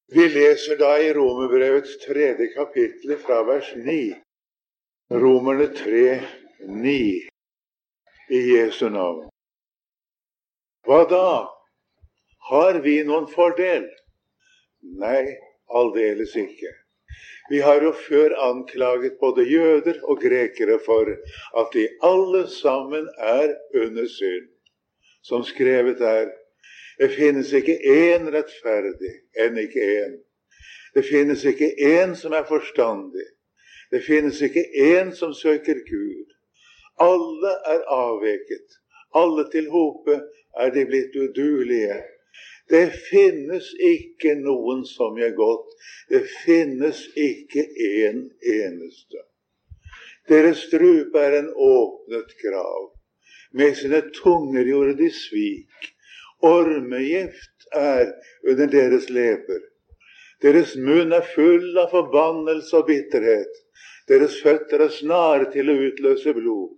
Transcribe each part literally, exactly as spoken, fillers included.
Vi leser da i Romerbrevets tredje kapittel fra vers ni. Romerne tre, ni. I Jesu navn. Hva da? Har vi noen fordel? Nei, aldeles ikke. Vi har jo før anklaget både jøder og grekere for at de alle sammen er under synd. Som skrevet er, det finnes ikke én rettferdig, enn ikke én. Det finnes ikke én som er forstandig. Det finnes ikke én som søker Gud. Alle er avveket. Alle til hope er de blitt udugelige. Det finnes ikke noen som gjør godt. Det finnes ikke en eneste. Deres strupe er en åpnet grav. Med sine tunger gjorde de svik. Ormegift er under deres leper. Deres munn er full av forbannelse og bitterhet. Deres føtter er snare til å utløse blod.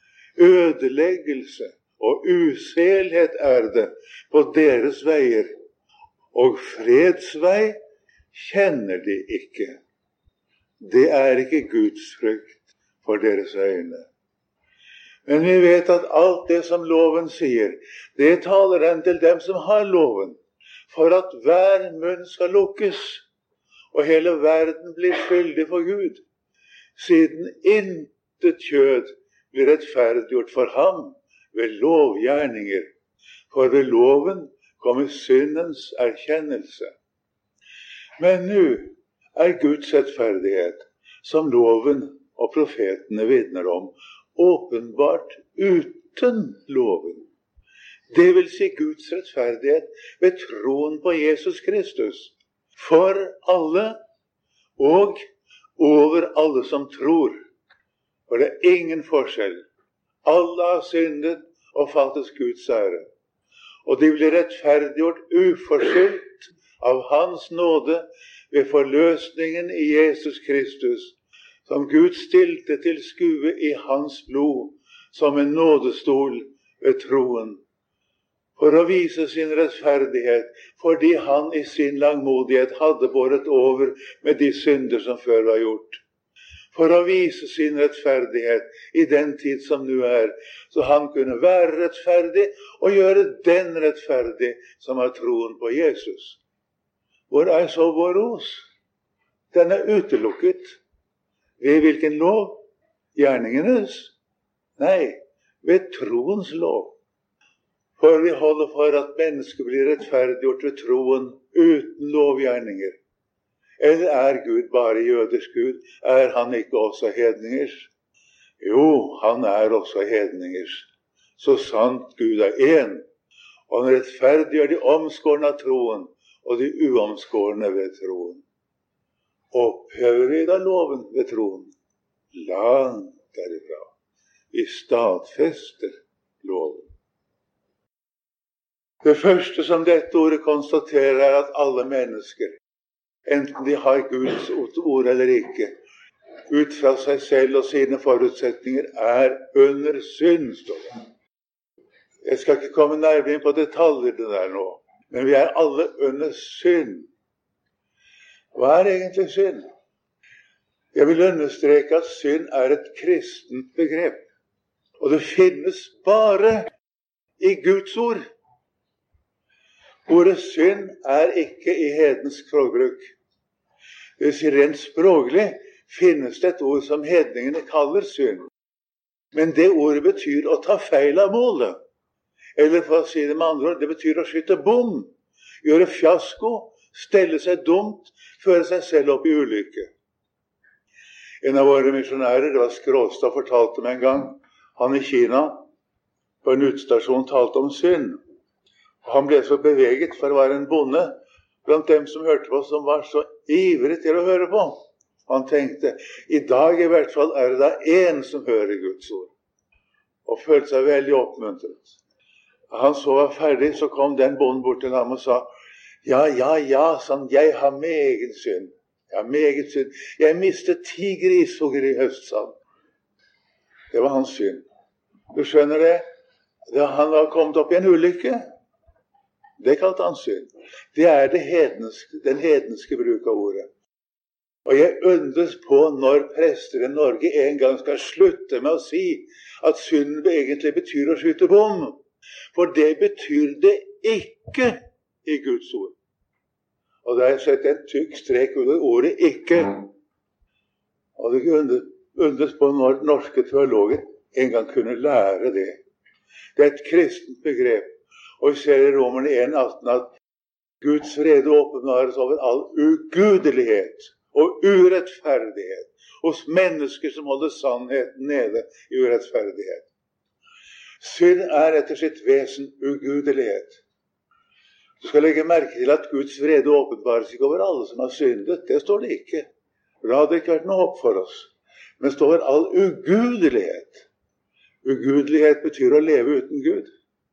Ødeleggelse og uselhet er det på deres veier, og fredsvei kjenner de ikke. Det er ikke Guds frykt for deres øyne. Men vi vet at alt det som loven sier, det taler den til dem som har loven, for at hver munn skal lukkes, og hele verden blir skyldig for Gud, siden intet kjød blir rettferdiggjort for ham ved lovgjerninger, for ved loven kommer syndens erkjennelse. Men nå er Guds rettferdighet, som loven og profetene vitner om, åpenbart uten loven. Det vil si Guds rettferdighet ved troen på Jesus Kristus, for alle og over alle som tror. For det er ingen forskjell. Alle har syndet og faltes Guds ære. Og de blir rettferdiggjort uforskyldt av hans nåde ved forløsningen i Jesus Kristus, som Gud stilte til skue i hans blod som en nådestol ved troen, for å vise sin rettferdighet, fordi han i sin langmodighet hadde båret over med de synder som før var gjort. For å vise sin rettferdighet i den tid som nå er, så han kunne være rettferdig og gjøre den rettferdig som har troen på Jesus. Hvor er så vår ros? Den er utelukket. Ved hvilken lov? Gjerningenes? Nei, ved troens lov. For vi holder for at mennesket blir rettferdiggjort ved troen uten lovgjerninger. Eller er Gud bare jøders Gud? Er han ikke også hedningers? Jo, han er også hedningers. Så sant Gud er én. Og han rettferdiggjør de omskårne av troen, og de uomskårne ved troen. Opphøver vi da loven ved troen? Langt derifra. Vi stadfester loven. Det første som dette ordet konstaterer, er at alle mennesker, enten de har Guds ord eller ikke, ut fra seg selv og sine forutsetninger, er under synd, står det. Jeg skal ikke komme nærmere inn på detaljer det der nå, men vi er alle under synd. Hva er egentlig synd? Jeg vil understreke at synd er et kristent begrep, og det finnes bare i Guds ord. Ordet synd er ikke i hedensk språkbruk. Det vil si rent språklig finnes det et ord som hedningene kaller synd. Men det ordet betyr å ta feil av målet. Eller for å si det med andre ord, det betyr å skyte bom, gjøre fiasko, stelle seg dumt, føre seg selv opp i ulykke. En av våre misjonærer, det var Skråstad, fortalte meg en gang, han i Kina, på en utstasjon talte om synd. Han ble så beveget, for å være en bonde blant dem som hørte på, som var så ivrig til å høre på. Han tenkte, i dag i hvert fall er det da en som hører Guds ord. Og følte seg veldig oppmuntret. Da han så var ferdig, så kom den bonden bort til ham og sa, ja, ja, ja, sånn, jeg har meget synd. Jeg har meget synd. Jeg mistet ti grishugger i høst, sa han. Det var hans synd. Du skjønner det? Han var kommet opp i en ulykke. Det kalte han synd. Det er det hedenske, den hedenske bruk av ordet. Og jeg undres på når prester i Norge en gang skal slutte med å si at synden egentlig betyr å skyte bom. For det betyr det ikke i Guds ord. Og det har jeg sett en tykk strek under ordet ikke. Og det undres på når norske teologer en gang kunne lære det. Det er et kristent begrep. Og vi ser i Romerne en atten at Guds vrede åpenbares over all ugudelighet og urettferdighet hos mennesker som holder sannheten nede i urettferdighet. Synd er etter sitt vesen ugudelighet. Du skal legge merke til at Guds vrede åpenbares ikke over alle som har syndet. Det står det ikke. Det hadde ikke vært noe håp for oss. Men det står all ugudelighet. Ugudelighet betyr å leve uten Gud.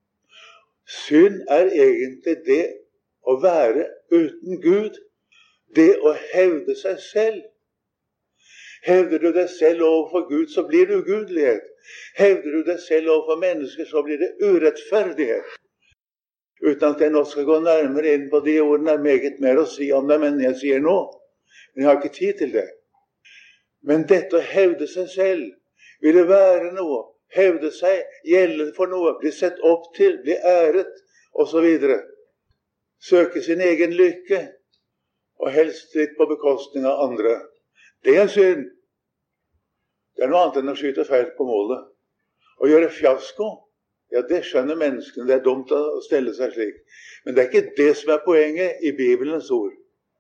Synd er egentlig det å være uten Gud. Det å hevde seg selv. Hevder du deg selv overfor Gud, så blir det ugudelighet. Hevder du deg selv overfor mennesker, så blir det urettferdighet. Uten at jeg nå skal gå nærmere inn på de ordene, er meget mer å si om det, men jeg sier nå. Men jeg har ikke tid til det. Men dette å hevde seg selv, ville være noe, hevde seg, gjelde for noe, bli sett opp til, bli æret, og så videre. Søke sin egen lykke, og helst litt på bekostning av andre. Det er synd. Det er noe annet enn å skyte feil på målet. Å gjøre fiasko, ja, det skjønner menneskene. Det er dumt å stelle seg slik. Men det er ikke det som er poenget i Bibelens ord.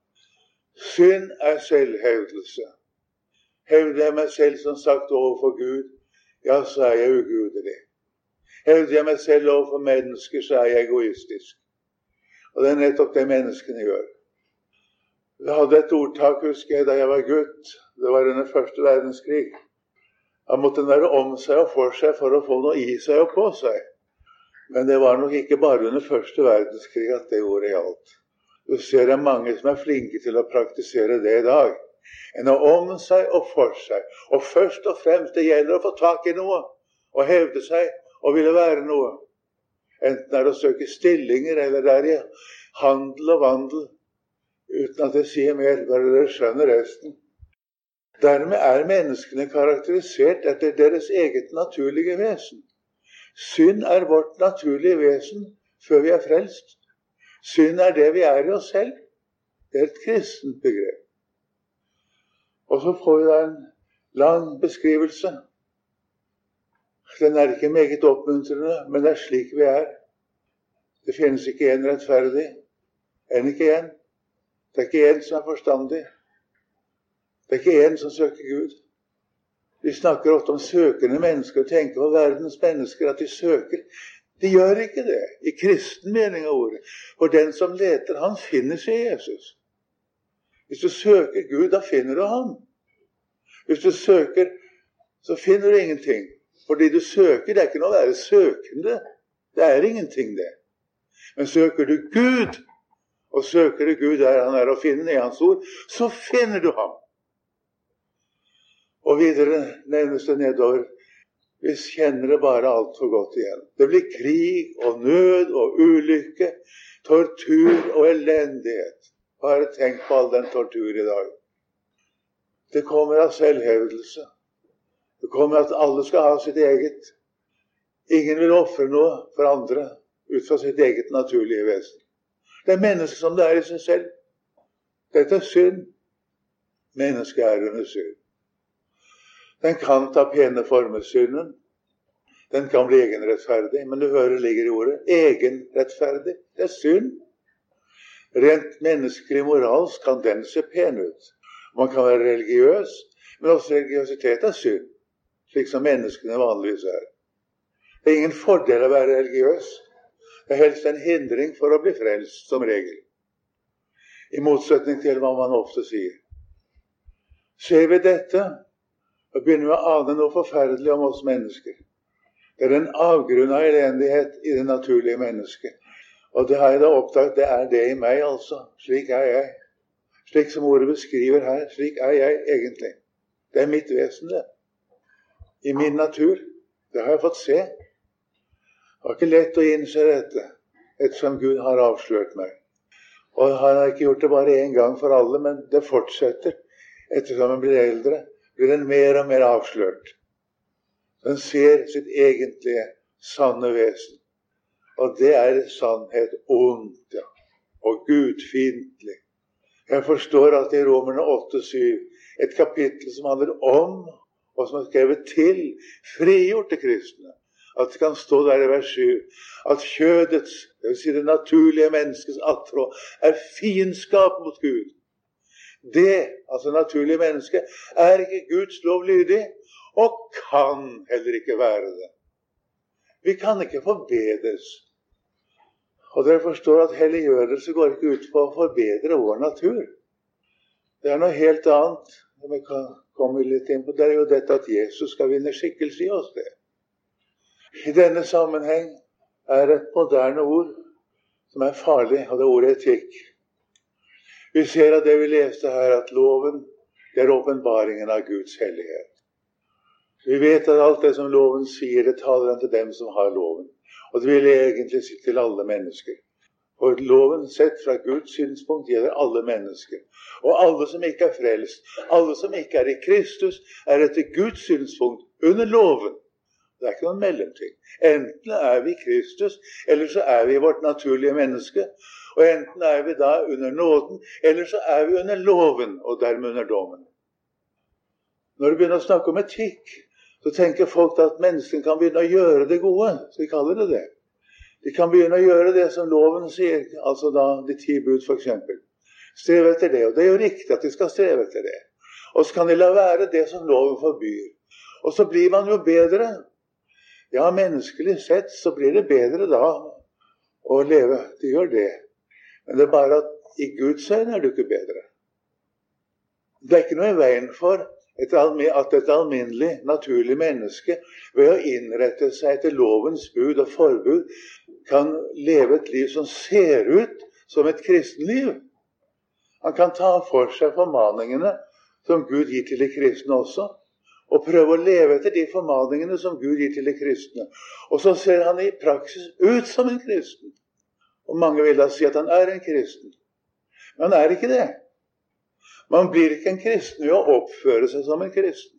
Synd er selvhevdelse. Hevder jeg meg selv som sagt overfor Gud, ja, så er jeg ugudelig. Hevder jeg meg selv overfor mennesker, så er jeg egoistisk. Og det er nettopp det menneskene gjør. Vi hadde et ordtak, husker jeg, da jeg var gutt. Det var under første verdenskrig. Da måtte en være om seg og for seg for å få noe i seg og på seg. Men det var nok ikke bare under første verdenskrig at det ordet gjaldt. Du ser det er mange som er flinke til å praktisere det i dag. En å om seg og for seg. Og først og fremst det gjelder å få tak i noe. Og hevde seg og ville være noe. Enten det er å søke stillinger eller det er i handel og vandel. Uten at jeg sier mer, bare dere skjønner resten. Dermed er menneskene karakterisert etter deres eget naturlige vesen. Synd er vårt naturlige vesen før vi er frelst. Synd er det vi er i oss selv. Det er et kristent begrep. Og så får vi da en lang beskrivelse. Den er ikke meget oppmuntrende, men det er slik vi er. Det finnes ikke en rettferdig, enn ikke en. Det er ikke en som er forstandig. Det er ikke en som søker Gud. Vi snakker ofte om søkende mennesker og tenker på verdens mennesker at de søker. De gjør ikke det i kristen mening av ordet. For den som leter, han finner seg Jesus. Hvis du søker Gud, da finner du ham. Hvis du søker, så finner du ingenting. Fordi du søker, det er ikke noe å være søkende. Det er ingenting det. Men søker du Gud, og søker du Gud der han er og finner i hans ord, så finner du ham. Og videre nevnes det nedover. Vi kjenner det bare alt for godt igjen. Det blir krig og nød og ulykke, tortur og elendighet. Bare tenk på all den tortur i dag. Det kommer av selvhevdelse. Det kommer at alle skal ha sitt eget. Ingen vil ofre noe for andre ut fra sitt eget naturlige vesen. Det er mennesker som det er i seg selv. Dette er synd. Mennesket er under synd. Den kan ta pene former, synden. Den kan bli egenrettferdig, men du hører ligger i ordet. Egenrettferdig. Det er synd. Rent menneskelig moralsk kan den se pen ut. Man kan være religiøs, men også religiøsitet er synd. Slik som menneskene vanligvis er. Det er ingen fordel å være religiøs. Det er helst en hindring for å bli frelst, som regel. I motsetning til hva man ofte sier. Ser vi dette, og begynner vi å ane noe forferdelig om oss mennesker. Det er en avgrunn av elendighet i det naturlige mennesket. Og det har jeg da oppdaget, det er det i meg altså. Slik er jeg. Slik som ordet beskriver her, slik er jeg egentlig. Det er mitt vesen, det. I min natur. Det har jeg fått se. Det var ikke lett å innse dette. ettersom Gud har avslørt meg. Og han har ikke gjort det bare en gang for alle, men det fortsetter. Ettersom han blir eldre, blir den mer og mer avslørt. Den ser sitt egentlige, sanne vesen. Og det er sannhet ondt, ja. Og gudfiendtlig. Jeg forstår at i Romerne åtte syv, et kapittel som handler om, og som er skrevet til, frigjorte kristne, at det kan stå der i vers syv, at kjødets, det vil si det naturlige menneskets attråd, er fiendskap mot Gud. Det, altså naturlige menneske, er ikke Guds lov lydig, og kan heller ikke være det. Vi kan ikke forbedres. Og dere forstår at helliggjørelse går ikke ut på å forbedre vår natur. Det er noe helt annet. Vi kan komme litt inn på det, er jo dette at Jesus skal vinne skikkelse i oss det. I denne sammenheng er et moderne ord som er farlig, og det er ordet etikk. Vi ser av det vi leste her, at loven, det er åpenbaringen av Guds hellighet. Vi vet at alt det som loven sier, det taler han til dem som har loven. Og det vil egentlig si til alle mennesker. For loven sett fra Guds synspunkt gjelder alle mennesker. Og alle som ikke er frelst, alle som ikke er i Kristus, er etter Guds synspunkt under loven. Det er ikke noen mellomting. Enten er vi Kristus, eller så er vi vårt naturlige menneske. Og enten er vi da under nåden, eller så er vi under loven, og dermed under dommen. Når vi begynner å snakke om etikk, så tenker folk at mennesken kan begynne å gjøre det gode, så vi kaller det det. De kan begynne å gjøre det som loven sier, altså da de ti bud for eksempel. Streve etter det, og det er jo riktig at de skal streve etter det. Og så kan de la være det som loven forbyr. Og så blir man jo bedre. Ja, menneskelig sett så blir det bedre da å leve. Det gjør det. Men det er bare at i Guds øyne er du ikke bedre. Det er ikke noe i veien for et at et alminnelig, naturlig menneske ved å innrette seg etter lovens bud og forbud kan leve et liv som ser ut som et kristenliv. Han kan ta for seg formaningene som Gud gir til de kristne også, og prøve å leve etter de formaningene som Gud gir til de kristne. Og så ser han i praksis ut som en kristen. Og mange vil da si at han er en kristen. Men han er ikke det. Man blir ikke en kristen ved å oppføre seg som en kristen.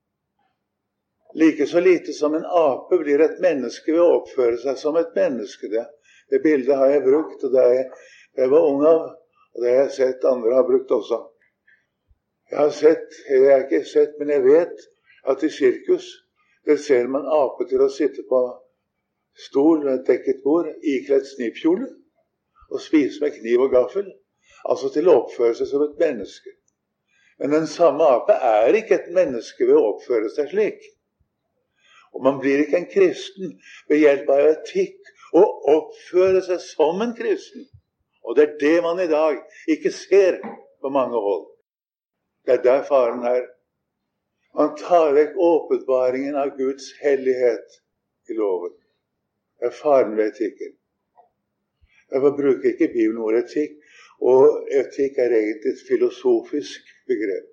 Like så lite som en ape blir et menneske ved å oppføre seg som et menneske. Det, det bildet har jeg brukt, og det er jeg, jeg var ung av, og det har jeg sett andre har brukt også. Jeg har sett, eller jeg har ikke sett, men jeg vet at i sirkus, der ser man ape til å sitte på stol med et dekket bord, ikledd snippkjole, og spise med kniv og gaffel. Altså til å oppføre seg som et menneske. Men den samme ape er ikke et menneske ved å oppføre seg slik. Og man blir ikke en kristen ved hjelp av etikk og oppføre seg som en kristen. Og det er det man i dag ikke ser på mange hold. Det er der faren er. Man tar vekk åpenbaringen av Guds hellighet i loven. Det er faren ved etikken. Derfor bruker ikke Bibelen ordet etikk, og etikk er egentlig et filosofisk begrep.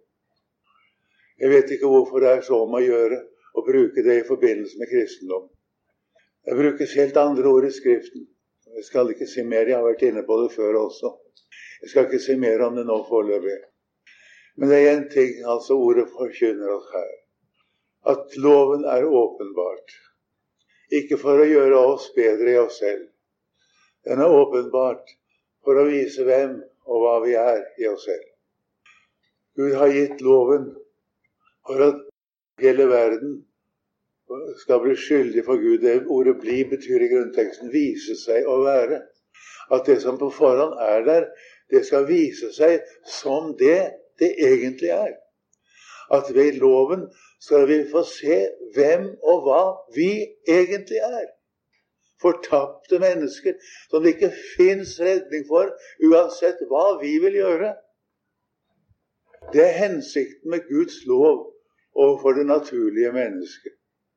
Jeg vet ikke hvorfor det er så om å gjøre å bruke det i forbindelse med kristendom. Det brukes helt andre ord i Skriften. Jeg skal ikke si mer, jeg har vært inne på det før også. Jeg skal ikke si mer om det nå foreløpig. Men det er en ting, altså ordet forkynner oss her. At loven er åpenbart. Ikke for å gjøre oss bedre i oss selv. Den er åpenbart for å vise hvem og hva vi er i oss selv. Gud har gitt loven for at hele verden skal bli skyldig for Gud. Det ordet bli betyr i grunnteksten vise seg å være. At det som på forhånd er der, det skal vise seg som det det egentlig er. At ved loven skal vi få se hvem og hva vi egentlig er. Fortapte mennesker som det ikke finnes redning for, uansett hva vi vil gjøre. Det er hensikten med Guds lov overfor det naturlige mennesket.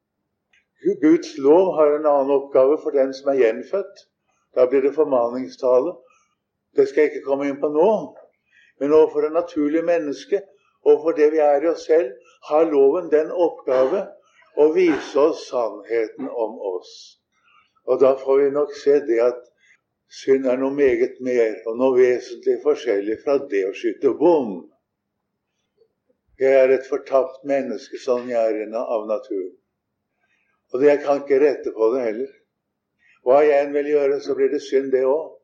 Guds lov har en annen oppgave for den som er gjenfødt. Da blir det formaningstale. Det skal jeg ikke komme inn på nå. Men overfor det naturlige mennesket, overfor det vi er i oss selv, har loven den oppgave å vise oss sannheten om oss. Og da får vi nok se det at Synd er noe meget mer, og noe vesentlig forskjellig fra det å skyte bom. Jeg er et fortapt menneske, sånn jeg er av naturen. Og det jeg kan ikke rette på det heller. Hva jeg enn vil gjøre, så blir det synd det også.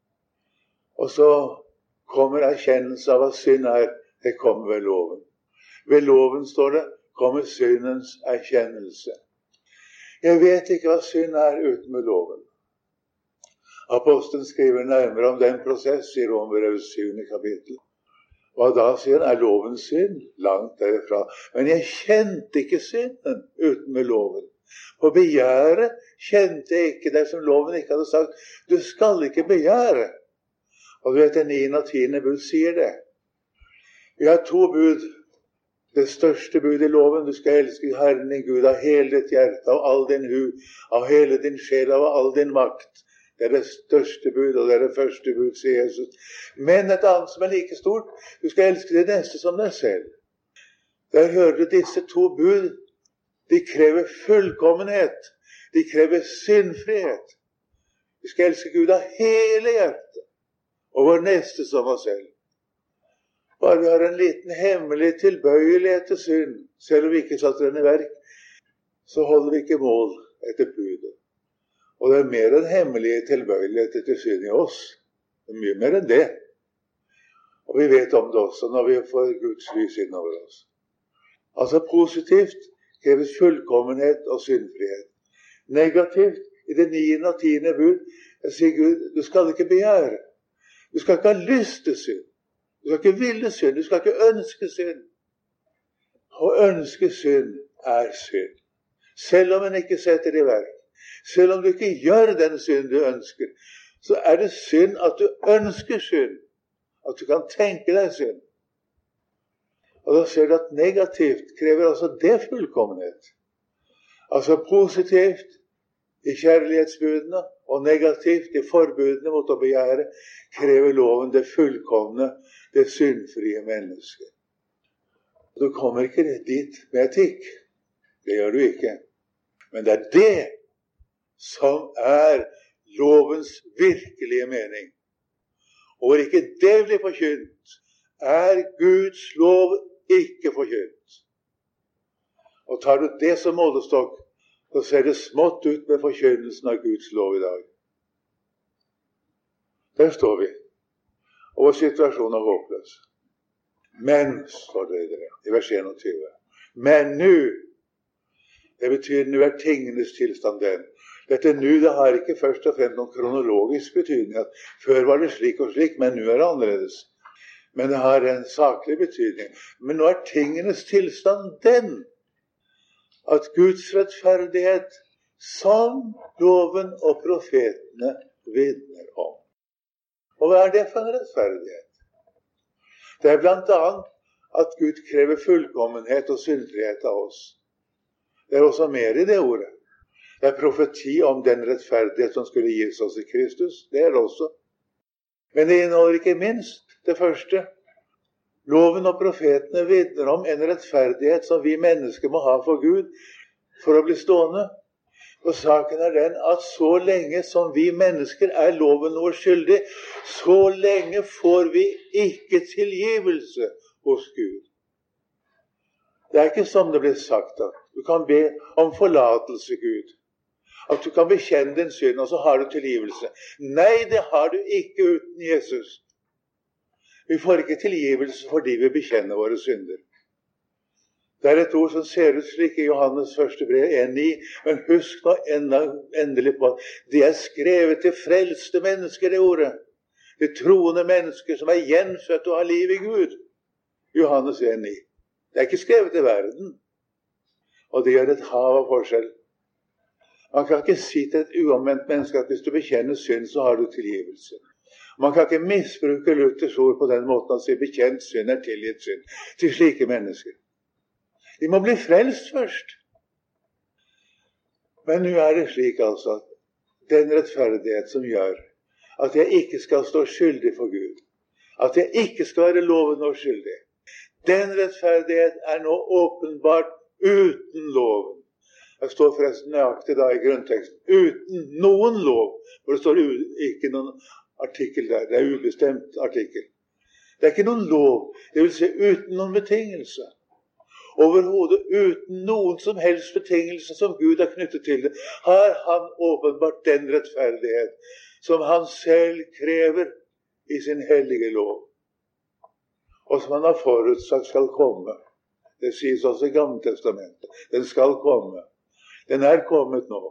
Og så kommer erkjennelse av hva synd er. Det kommer ved loven. Ved loven, står det, kommer syndens erkjennelse. Jeg vet ikke hva synd er uten med loven. Apostelen skriver nærmere om den prosess i Romerbrevets syvende kapittel. Hva da, sier han, er loven synd? Langt derifra. Men jeg kjente ikke synden uten med loven. På begjæret kjente jeg ikke det som loven ikke hadde sagt. Du skal ikke begjære. Og du vet, det niende og tiende bud sier det. Vi har to bud. Det største bud i loven, du skal elske Herren din Gud av hele ditt hjerte, av all din hu, av hele din sjel, av all din makt. Det er det største bud, og det er det første bud, sier Jesus. Men et annet som er like stort, du skal elske det neste som deg selv. Der hører du disse to bud. De krever fullkommenhet. De krever syndfrihet. Vi skal elske Gud av hele hjertet, og vår neste som oss selv. Bare vi har en liten hemmelig tilbøyelighet til synd, selv om vi ikke satt den i verk, så holder vi ikke mål etter budet. Og det er mer enn hemmelig tilbøyelighet til synd i oss. Det er mye mer enn det. Og vi vet om det også når vi får Guds lys innover oss. Altså positivt kreves fullkommenhet og syndfrihet. Negativt i det niende og tiende bud, jeg sier Gud, du skal ikke begjære. Du skal ikke ha lyst til synd. Du skal ikke ville synd. Du skal ikke ønske synd. Å ønske synd er synd. Selv om en ikke setter det i verk. Selv om du ikke gjør den synd du ønsker, så er det synd at du ønsker synd. At du kan tenke deg synd. Og da ser du at negativt krever også det fullkommenhet. Altså positivt i kjærlighetsbudene og negativt i forbudene mot å begjære krever loven det fullkomne, det syndfrie mennesket. Du kommer ikke dit med etikk. Det gjør du ikke. Men det er det som er lovens virkelige mening. Og hvor ikke det blir forkynt, er Guds lov ikke forkynt. Og tar du det som målestokk, så ser det smått ut med forkynnelsen av Guds lov i dag. Der står vi, og vår situasjon er håpløs. Men, står det i vers enogtyve, men nu, det betyr nu er tingenes tilstand den. Dette nu, det har ikke først og fremst noen kronologisk betydning, at før var det slik og slik, men nu er det annerledes. Men det har en saklig betydning. Men nå er tingenes tilstand den, at Guds rettferdighet, som loven og profetene vitner om. Og hva er det for en rettferdighet? Det er blant annet at Gud krever fullkommenhet og syndfrihet av oss. Det er også mer i det ordet. Det er profeti om den rettferdighet som skulle gis oss i Kristus. Det er det også. Men det inneholder ikke minst det første. Loven og profetene vitner om en rettferdighet som vi mennesker må ha for Gud for å bli stående. Og saken er den at så lenge som vi mennesker er loven vår skyldig, så lenge får vi ikke tilgivelse hos Gud. Det er ikke som det blir sagt at du kan be om forlatelse, Gud. At du kan bekjenne din synd, og så har du tilgivelse. Nei, det har du ikke uten Jesus. Vi får ikke tilgivelse fordi vi bekjenner våre synder. Det er et ord som ser ut slik i Johannes første brev en ni, men husk nå enda, endelig på at det er skrevet til frelste mennesker, det ordet. Til troende mennesker som er gjenfødt og har liv i Gud. Johannes en ni. Det er ikke skrevet til verden. Og det gjør et hav av forskjell. Man kan ikke si til et uomvendt menneske at hvis du bekjenner synd, så har du tilgivelse. Man kan ikke misbruke Luthers ord på den måten at si bekjent synd er tilgitt synd til slike mennesker. De må bli frelst først. Men nå er det slik altså at den rettferdighet som gjør at jeg ikke skal stå skyldig for Gud, at jeg ikke skal være loven og skyldig, den rettferdighet er nå åpenbart uten loven. Det står forresten nøyaktig da i grunnteksten. Uten noen lov. For det står ikke noen artikkel der. Det er ubestemt artikkel. Det er ikke noen lov. Det vil si uten noen betingelse. Overhodet uten noen som helst betingelse som Gud har knyttet til det, har han åpenbart den rettferdighet som han selv krever i sin hellige lov. Og som han har forutsagt skal komme. Det sies også i Gamle Testamentet. Den skal komme. Den er kommet nå.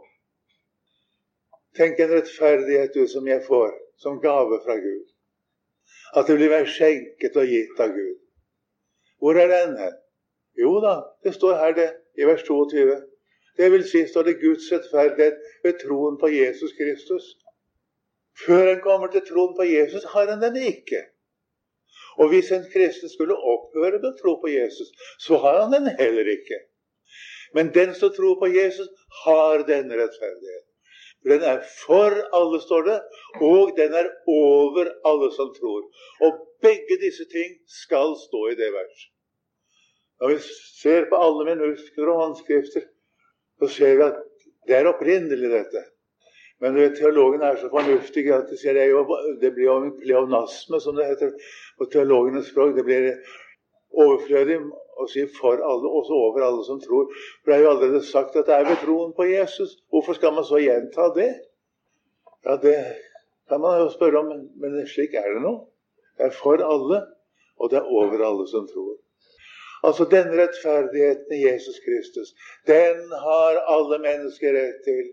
Tenk en rettferdighet du som jeg får, som gave fra Gud. At det blir meg skjenket og gitt av Gud. Hvor er den her? Jo da, det står her det, i vers toogtyve. Det vil si, står det Guds rettferdighet ved troen på Jesus Kristus. Før han kommer til troen på Jesus, har han den ikke. Og hvis en kristen skulle opphøre med å tro på Jesus, så har han den heller ikke. Men den som tror på Jesus, har denne rettferdighet. For den er for alle, står det, og den er over alle som tror. Og begge disse ting skal stå i det verset. Når vi ser på alle minusker og håndskrifter, så ser vi at det er opprinnelig dette. Men du vet, teologen er så fornuftig at de sier det, jo, det blir jo en pleonasme, som det heter på teologenes språk. Det blir overflødig å si for alle, også over alle som tror. For det er jo allerede sagt at det er ved troen på Jesus. Hvorfor skal man så gjenta det? Ja, det kan man jo spørre om, men slik er det nå. Det er for alle, og det er over alle som tror. Altså denne rettferdigheten i Jesus Kristus, den har alle mennesker rett til.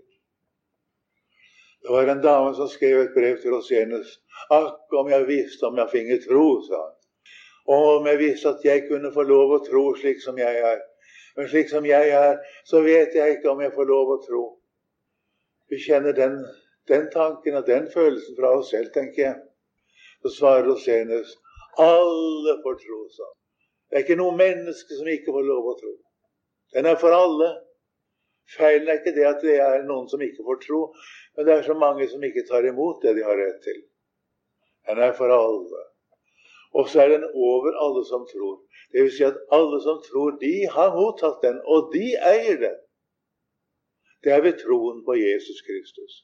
Det var en dame som skrev et brev til oss senest. Akk, om jeg visste om jeg finge tro, sa han. Og om jeg visste at jeg kunne få lov å tro slik som jeg er. Men slik som jeg er, så vet jeg ikke om jeg får lov å tro. Vi kjenner den, den tanken og den følelsen fra oss selv, tenker jeg. Så svarer oss senest, alle får tro, sa han. Det er ikke noe menneske som ikke får lov å tro. Den er for alle. Feilen er ikke det at det er noen som ikke får tro, men det er så mange som ikke tar imot det de har rett til. Den er for alle. Og så er den over alle som tror. Det vil si at alle som tror, de har mottatt den, og de eier den. Det er ved troen på Jesus Kristus.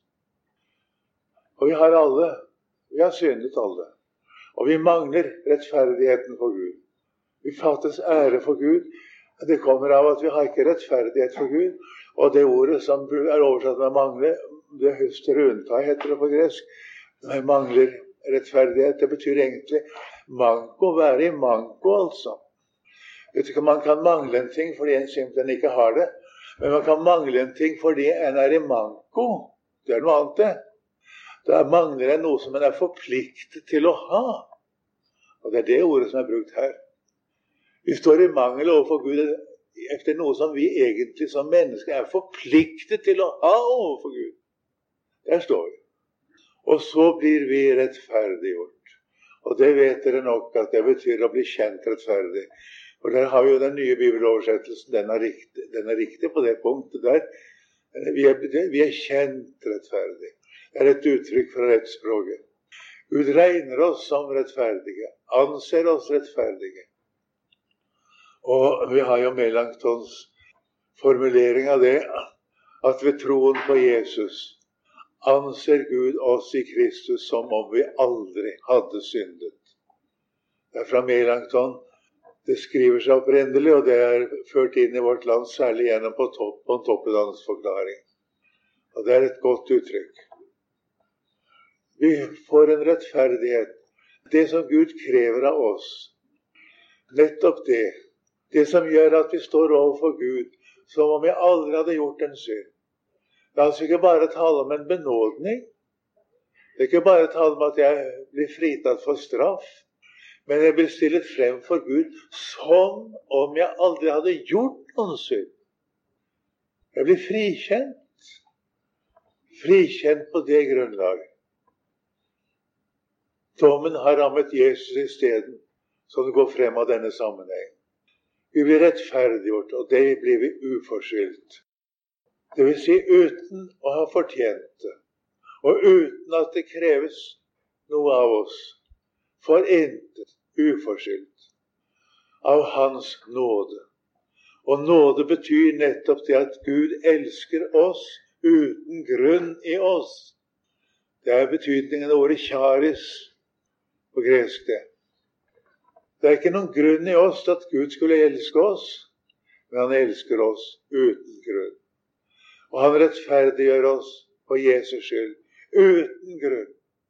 Og vi har alle, vi har syndet alle, og vi mangler rettferdigheten for Gud. Vi fattes ære for Gud. Det kommer av at vi har ikke rettferdighet for Gud. Og det ordet som er oversatt med mangle, det høster unnta, heter det på gresk. Det mangler rettferdighet. Det betyr egentlig manko, være i manko altså. Vet du ikke, man kan mangle en ting fordi en simpelthen ikke har det. Men man kan mangle en ting fordi en er i manko. Det er noe annet det. Da mangler en noe som en er forpliktet til å ha. Og det er det ordet som er brukt her. Vi står i mangel overfor Gud efter noe som vi egentlig som mennesker er forpliktet til å ha overfor Gud. Der står vi. Og så blir vi rettferdiggjort. Og det vet dere nok at det betyr å bli kjent rettferdig. For der har vi jo den nye bibeloversettelsen. Den er riktig, den er riktig på det punktet der. Vi er, vi er kjent rettferdig. Det er et uttrykk fra rettsspråket. Gud regner oss som rettferdige. Anser oss rettferdige. Og vi har jo Melanchtons formulering av det, at ved troen på Jesus anser Gud oss i Kristus som om vi aldri hadde syndet. Det er fra Melanchthon. Det skriver seg opprinnelig, og det er ført inn i vårt land, særlig gjennom på, topp, på toppen av hans forklaring. Og det er et godt uttrykk. Vi får en rettferdighet. Det som Gud krever av oss, nettopp det, det som gjør at vi står overfor Gud, som om jeg aldri hadde gjort en synd. Det er altså ikke bare tale om en benådning. Det er ikke bare tale om at jeg blir fritatt for straff, men jeg blir stillet frem for Gud som om jeg aldri hadde gjort noen synd. Jeg blir frikjent. Frikjent på det grunnlaget. Dommen har rammet Jesus i stedet, så det går frem av denne sammenheng. Vi blir rettferdiggjort, og det blir vi uforskyldt. Det vil si uten å ha fortjent det, og uten at det kreves noe av oss, for intet uforskyldt, av hans nåde. Og nåde betyr nettopp det at Gud elsker oss uten grunn i oss. Det er betydningen av ordet charis på gresk det. Det er ikke noen grunn i oss at Gud skulle elske oss, men han elsker oss uten grunn. Og han rettferdiggjør oss på Jesus skyld, uten grunn.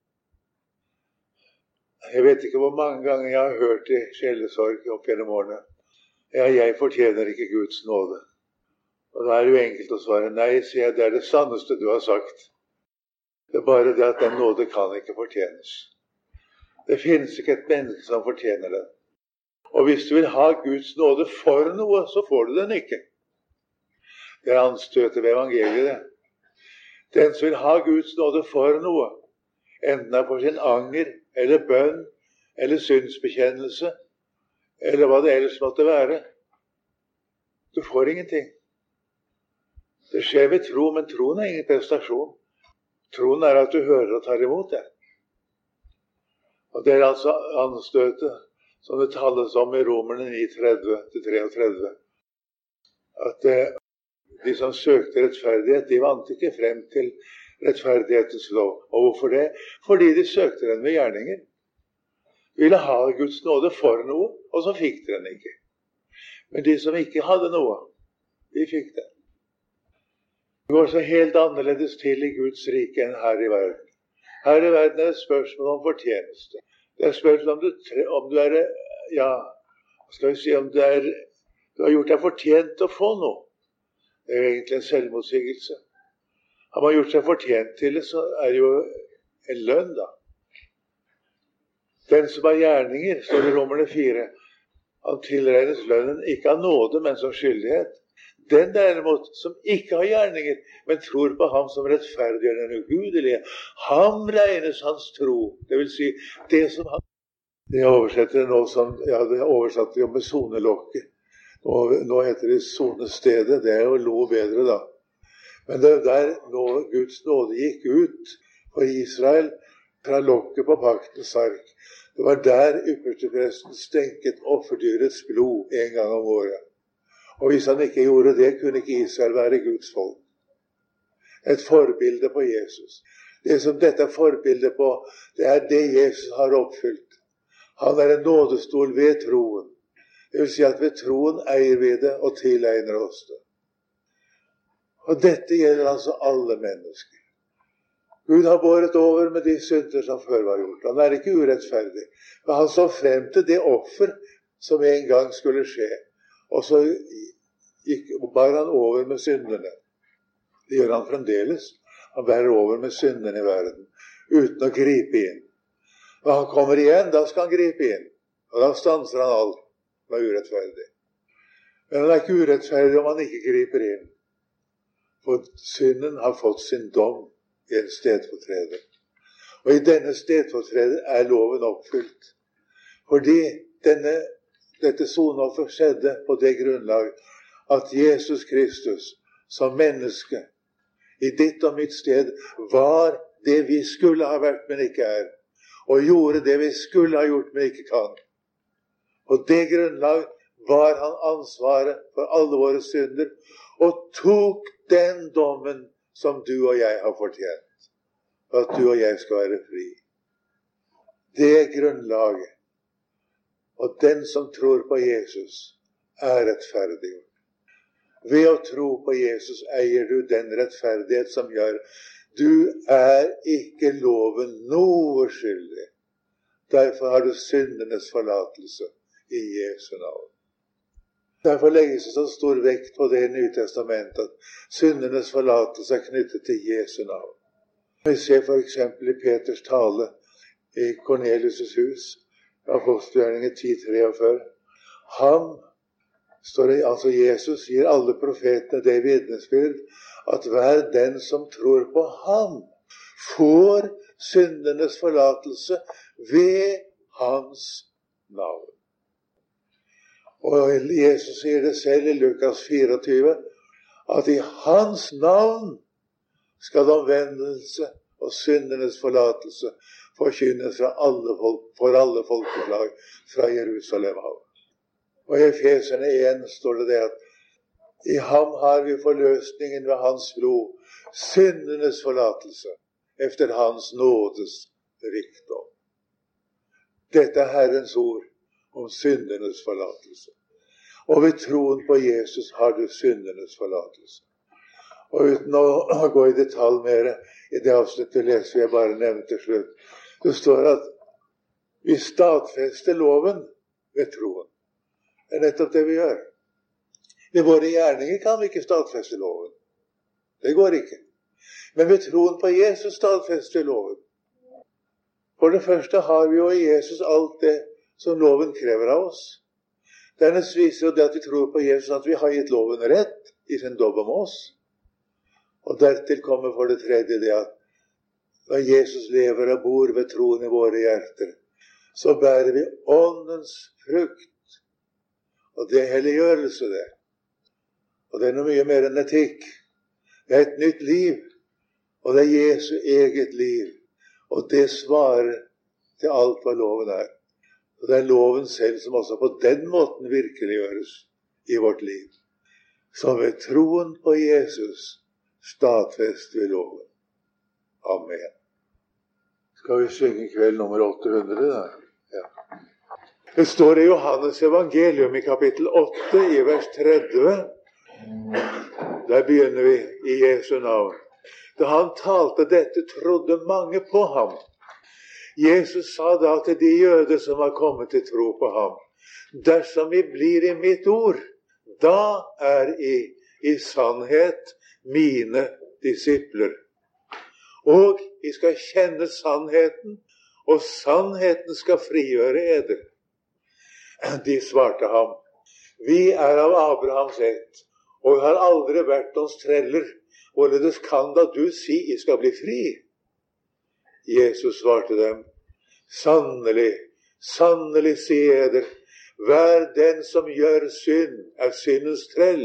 Jeg vet ikke hvor mange ganger jeg har hørt i sjelesorg opp gjennom årene. Ja, jeg fortjener ikke Guds nåde. Og da er det jo enkelt å svare nei, sier jeg, det er det sanneste du har sagt. Det er bare det at den nåde kan ikke fortjenes. Det finnes ikke et menneske som fortjener den. Og hvis du vil ha Guds nåde for noe, så får du den ikke. Det er anstøtet ved evangeliet, det. Den som vil ha Guds nåde for noe, enten det er for sin anger, eller bønn, eller syndsbekjennelse, eller hva det ellers måtte være, du får ingenting. Det skjer ved tro, men troen er ingen prestasjon. Troen er at du hører og tar imot det. Og det er altså anstøtet som det tales om i Romerne ni tretti til treogtredve. At eh, de som søkte rettferdighet, de vant ikke frem til rettferdighetens lov. Og hvorfor det? Fordi de søkte den ved gjerninger. De ville ha Guds nåde for noe, og så fikk de den ikke. Men de som ikke hadde noe, de fikk den. Det går så helt annerledes til i Guds rike enn her i verden. Her i verden er det spørsmål om fortjeneste. Det er spørsmål om du, om du er, ja, skal vi si, om du, er, du har gjort deg fortjent til å få noe. Det er jo egentlig en selvmotsigelse. Har man gjort seg fortjent til det, så er det jo en lønn da. Den som har gjerninger, står det i Romerne fire, han tilregnes lønnen ikke av nåde, men som skyldighet. Den derimot, som ikke har gjerninger, men tror på ham som rettferdiggjør den ugudelige, ham regnes hans tro. Det vil si, det som han... Jeg oversetter det nå som, ja, det oversatte jo med sonelokket. Og nå heter det sonestedet, det er jo lov bedre da. Men det er der nå Guds nåde gikk ut for Israel fra lokket på paktens ark. Det var der ypperstepresten stenket offerdyrets blod en gang om året. Og hvis han ikke gjorde det, kunne ikke Israel være Guds folk. Et forbilde på Jesus. Det som dette er forbilde på, det er det Jesus har oppfylt. Han er en nådestol ved troen. Det vil si at ved troen eier vi det og tilegner oss det. Og dette gjelder altså alle mennesker. Gud har båret over med de synder som før var gjort. Han er ikke urettferdig. Men han så frem til det offer som en gang skulle skje. Og så gikk, bar han over med syndene. Det gjør han fremdeles. Han bærer over med syndene i verden, uten å gripe inn. Når han kommer igjen, da skal han gripe inn. Og da stanser han alt som er urettferdig. Men han er ikke urettferdig om han ikke griper inn. For synden har fått sin dom i en stedfortreder. Og i denne stedfortreder er loven oppfylt. Fordi denne Dette sonoffer skjedde på det grunnlag at Jesus Kristus som menneske i ditt og mitt sted var det vi skulle ha vært, men ikke er. Og gjorde det vi skulle ha gjort, men ikke kan. På det grunnlag var han ansvaret for alle våre synder og tok den dommen som du og jeg har fortjent. For at du og jeg skal være fri. Det grunnlaget. Og den som tror på Jesus er rettferdiggjort. Ved å tro på Jesus eier du den rettferdighet som gjør du er ikke loven noe skyldig. Derfor har du syndenes forlatelse i Jesu navn. Derfor legges det så stor vekt på det i Nytestamentet at syndenes forlatelse er knyttet til Jesu navn. Vi ser for eksempel i Peters tale i Kornelius' hus, Apostelgjerningen ti treogfyrre. Han, står det, altså Jesus, gir alle profetene det vitnesbyrd at hver den som tror på ham, får syndenes forlatelse ved hans navn. Og Jesus sier det selv i Lukas fireogtyve, at i hans navn skal omvendelse og syndenes forlatelse forkynnes fra alle folk, for alle folkeslag fra Jerusalem av. Og i Efeserne én står det det at I ham har vi forløsningen ved hans blod, syndenes forlatelse, efter hans nådes rikdom. Dette er Herrens ord om syndenes forlatelse. Og ved troen på Jesus har du syndenes forlatelse. Og uten å gå i detalj mer i det avsnittet leser jeg bare nevne til slutt. Det står at vi stadfester loven ved troen. Det er nettopp det vi gjør. Ved våre gjerninger kan vi ikke stadfeste loven. Det går ikke. Men ved troen på Jesus stadfester vi loven. For det første har vi jo i Jesus alt det som loven krever av oss. Dernest viser jo det at vi tror på Jesus at vi har gitt loven rett i sin dom om oss. Og dertil kommer for det tredje det at når Jesus lever og bor ved troen i våre hjerter, så bærer vi åndens frukt. Og det er helliggjørelse det. Og det er noe mye mer enn etikk. Det er et nytt liv. Og det er Jesu eget liv. Og det svarer til alt hva loven er. Og det er loven selv som også på den måten virkeliggjøres i vårt liv. Så ved troen på Jesus stadfester vi loven. Amen. Skal vi synge kveld nummer åtte hundre da? Ja. Det står i Johannes evangelium i kapittel åtte i vers tretti. Der begynner vi i Jesu navn. Da han talte dette, trodde mange på ham. Jesus sa da til de jøder som var kommet til tro på ham: dersom vi blir i mitt ord, da er I i sannhet mine disipler. Og I skal kjenne sannheten, og sannheten skal frigjøre eder. De svarte ham: vi er av Abrahams ett, og har aldri vært oss treller. Hvorledes kan da du si I skal bli fri? Jesus svarte dem: sannelig, sannelig sier jeg dere, hver den som gjør synd, er syndens trell.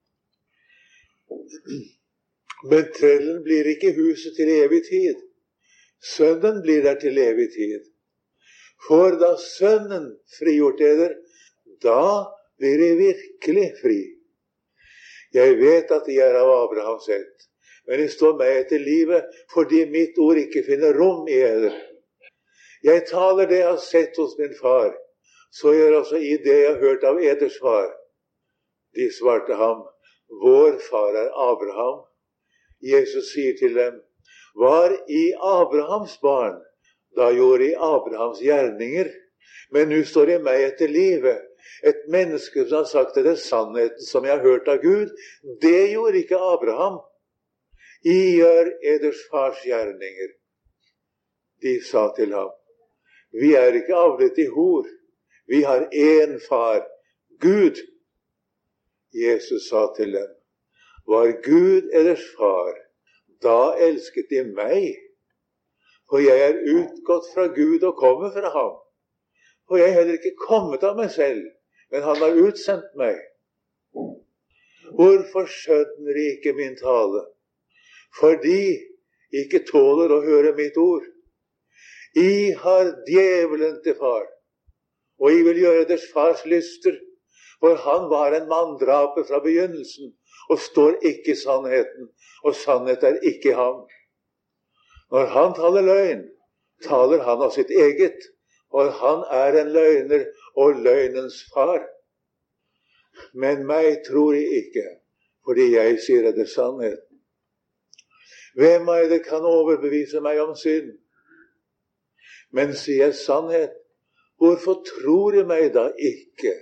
Men trellen blir ikke huset til evig tid. Sønnen blir der til evig tid. For da sønnen frigjort eder, da blir I virkelig fri. Jeg vet at I er av Abrahams ett, men I står meg etter livet, fordi mitt ord ikke finner rom I eder. Jeg taler det jeg har sett hos min far, så gjør også I det jeg har hørt av eders far. De svarte ham: vår far er Abraham. Jesus sier til dem: var I Abrahams barn, da gjorde I Abrahams gjerninger, men nå står I meg etter livet. Et menneske som har sagt til det sannheten som jeg har hørt av Gud, det gjorde ikke Abraham. I gjør eders fars gjerninger. De sa til ham: vi er ikke avlet I hor. Vi har en far, Gud. Jesus sa til dem: var Gud eders far, da elsket De meg. For jeg er utgått fra Gud og kommer fra ham. For jeg er heller ikke kommet av meg selv, men han har utsendt meg. Hvorfor skjønner I ikke min tale? Fordi I ikke tåler å høre mitt ord. I har djevelen til far, og I vil gjøre deres fars lyster, for han var en manndraper fra begynnelsen, og står ikke I sannheten, og sannhet er ikke ham. Når han taler løgn, taler han av sitt eget, og han er en løgner og løgnens far. Men meg tror I ikke, fordi jeg sier det er sannheten. Hvem av dere kan overbevise meg om synd? Men sier jeg sannhet, hvorfor tror I meg da ikke?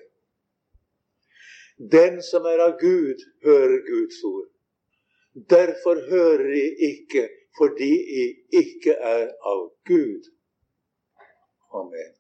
Den som er av Gud, hører Guds ord. Derfor hører I ikke, fordi I ikke er av Gud. Amen.